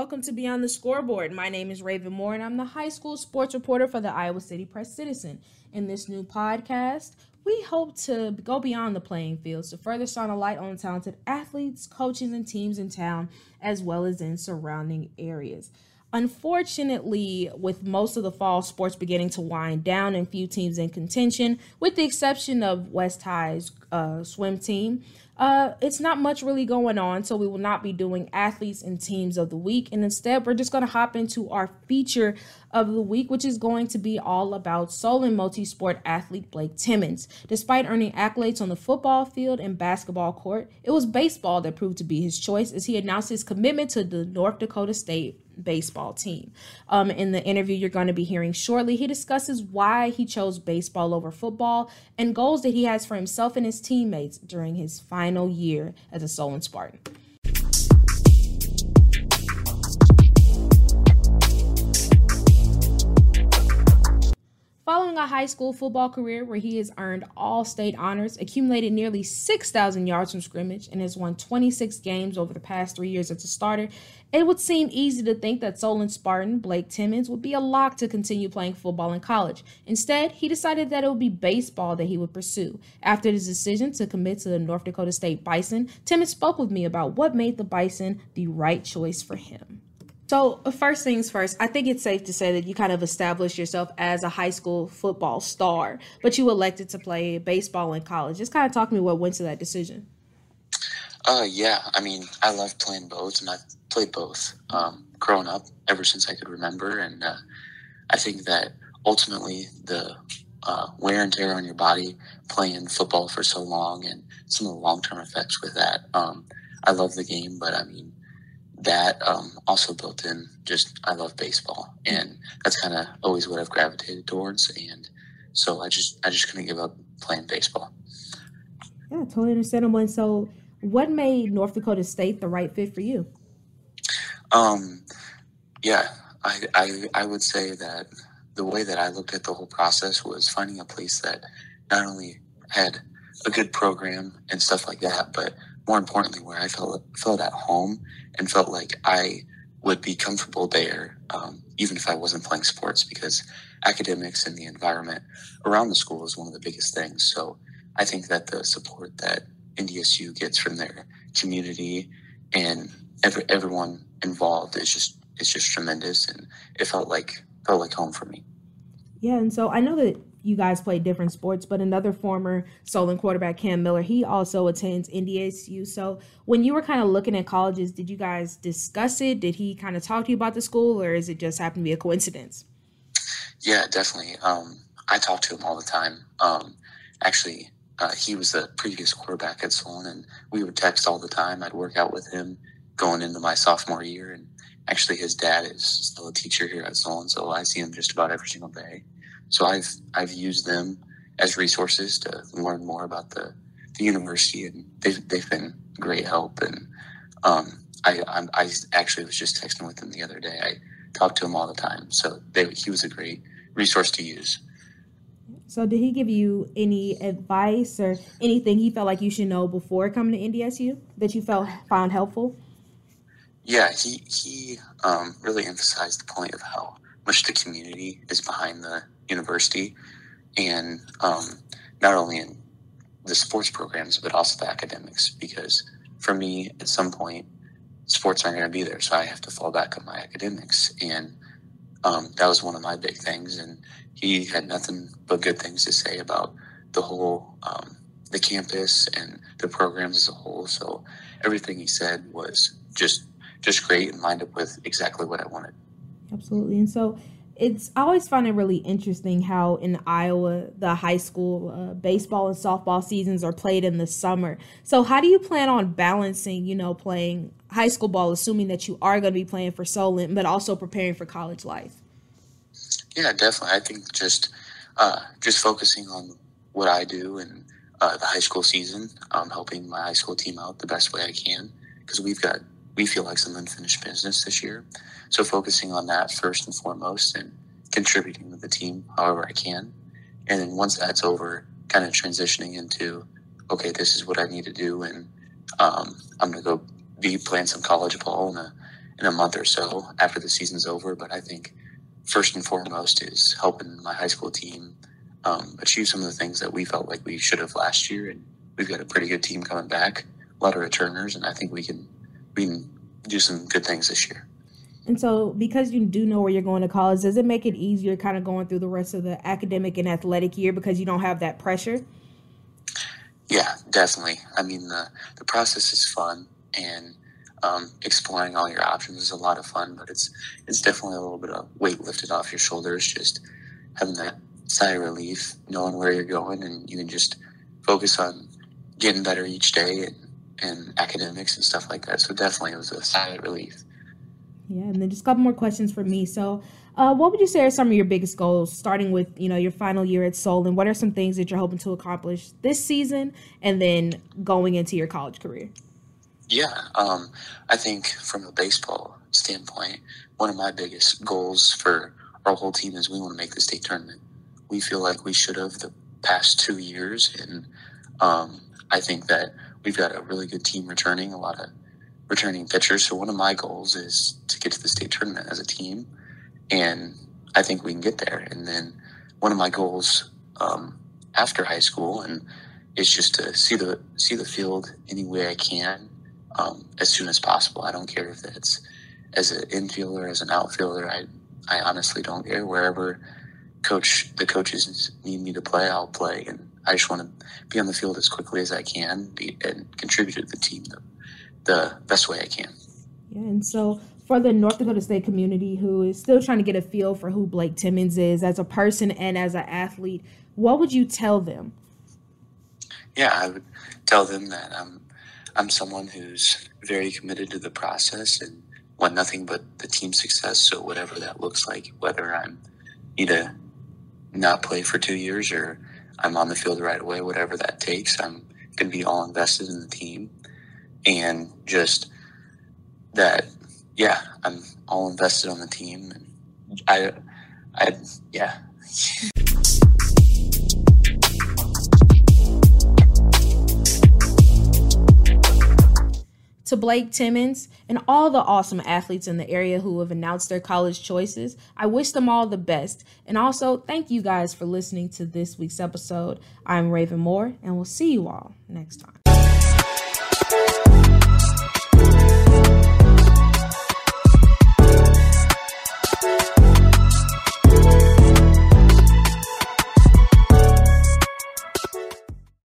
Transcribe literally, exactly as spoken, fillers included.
welcome to Beyond the Scoreboard. My name is Raven Moore, and I'm the high school sports reporter for the Iowa City Press-Citizen. In this new podcast, we hope to go beyond the playing fields to further shine a light on the talented athletes, coaches, and teams in town, as well as in surrounding areas. Unfortunately, with most of the fall sports beginning to wind down and few teams in contention, with the exception of West High's uh, swim team, uh, it's not much really going on, so we will not be doing athletes and teams of the week. And instead, we're just going to hop into our feature of the week, which is going to be all about Solon multi-sport athlete Blake Timmons. Despite earning accolades on the football field and basketball court, it was baseball that proved to be his choice as he announced his commitment to the North Dakota State baseball team. Um, in the interview you're going to be hearing shortly, he discusses why he chose baseball over football and goals that he has for himself and his teammates during his final year as a Solon Spartan. Following a high school football career where he has earned all state honors, accumulated nearly six thousand yards from scrimmage, and has won twenty-six games over the past three years as a starter, it would seem easy to think that Solon Spartan Blake Timmons would be a lock to continue playing football in college. Instead, he decided that it would be baseball that he would pursue. After his decision to commit to the North Dakota State Bison, Timmons spoke with me about what made the Bison the right choice for him. So first things first, I think it's safe to say that you kind of established yourself as a high school football star, but you elected to play baseball in college. Just kind of talk to me what went to that decision. Uh, yeah, I mean, I loved playing both, and I've played both um, growing up ever since I could remember. And uh, I think that ultimately the uh, wear and tear on your body playing football for so long and some of the long-term effects with that. Um, I love the game, but I mean, that um, also built in just I love baseball, and that's kind of always what I've gravitated towards, and so I just I just couldn't give up playing baseball. Yeah, totally understandable. And so what made North Dakota State the right fit for you? Um, yeah, I, I I would say that the way that I looked at the whole process was finding a place that not only had a good program and stuff like that, but more importantly, where I felt felt at home and felt like I would be comfortable there, um, even if I wasn't playing sports, because academics and the environment around the school is one of the biggest things. So I think that the support that N D S U gets from their community and every, everyone involved is just it's just tremendous, and it felt like felt like home for me. Yeah, and so I know that you guys play different sports, but another former Solon quarterback, Cam Miller, he also attends N D S U. So when you were kind of looking at colleges, did you guys discuss it? Did he kind of talk to you about the school, or is it just happened to be a coincidence? Yeah, definitely. Um, I talk to him all the time. Um, actually, uh, he was the previous quarterback at Solon, and we would text all the time. I'd work out with him going into my sophomore year, and actually his dad is still a teacher here at Solon, so I see him just about every single day. So I've I've used them as resources to learn more about the, the university, and they've they've been great help. And um, I I'm, I actually was just texting with him the other day. I talk to him all the time, so they, he was a great resource to use. So did he give you any advice or anything he felt like you should know before coming to N D S U that you felt found helpful? Yeah, he he um, really emphasized the point of how much the community is behind the university, and um, not only in the sports programs, but also the academics, because for me, at some point, sports aren't going to be there, so I have to fall back on my academics, and um, that was one of my big things, and he had nothing but good things to say about the whole, um, the campus and the programs as a whole, so everything he said was just just great and lined up with exactly what I wanted. Absolutely. And so it's I always find it really interesting how in Iowa, the high school uh, baseball and softball seasons are played in the summer. So how do you plan on balancing, you know, playing high school ball, assuming that you are going to be playing for Solon, but also preparing for college life? Yeah, definitely. I think just uh, just focusing on what I do and uh, the high school season, um, helping my high school team out the best way I can, because we've got we feel like some unfinished business this year. So focusing on that first and foremost and contributing to the team however I can. And then once that's over, kind of transitioning into, okay, this is what I need to do. And um, I'm going to go be playing some college ball in a in a month or so after the season's over. But I think first and foremost is helping my high school team um, achieve some of the things that we felt like we should have last year. And we've got a pretty good team coming back, a lot of returners, and I think we can we can do some good things this year. And so because you do know where you're going to college, does it make it easier kind of going through the rest of the academic and athletic year because you don't have that pressure? Yeah, definitely. I mean, the, the process is fun, and um, exploring all your options is a lot of fun, but it's it's definitely a little bit of weight lifted off your shoulders, just having that sigh of relief, knowing where you're going, and you can just focus on getting better each day and, and academics and stuff like that. So definitely it was a sigh of relief. Yeah, and then just a couple more questions for me. So uh, what would you say are some of your biggest goals, starting with, you know, your final year at Solon? What are some things that you're hoping to accomplish this season and then going into your college career? Yeah, um, I think from a baseball standpoint, one of my biggest goals for our whole team is we want to make the state tournament. We feel like we should have the past two years, and um, I think that we've got a really good team returning, a lot of returning pitchers. So one of my goals is to get to the state tournament as a team, and I think we can get there. And then one of my goals um, after high school and is just to see the see the field any way I can um, as soon as possible. I don't care if it's as an infielder, as an outfielder. I I honestly don't care. Wherever coach the coaches need me to play, I'll play, and I just want to be on the field as quickly as I can be, and contribute to the team the, the best way I can. Yeah, and so for the North Dakota State community who is still trying to get a feel for who Blake Timmons is as a person and as an athlete, what would you tell them? Yeah, I would tell them that I'm, I'm someone who's very committed to the process and want nothing but the team success. So whatever that looks like, whether I'm need to not play for two years or I'm on the field right away, whatever that takes, I'm going to be all invested in the team. And just that, yeah, I'm all invested on the team. And I, I, yeah. To Blake Timmons and all the awesome athletes in the area who have announced their college choices, I wish them all the best. And also, thank you guys for listening to this week's episode. I'm Raven Moore, and we'll see you all next time.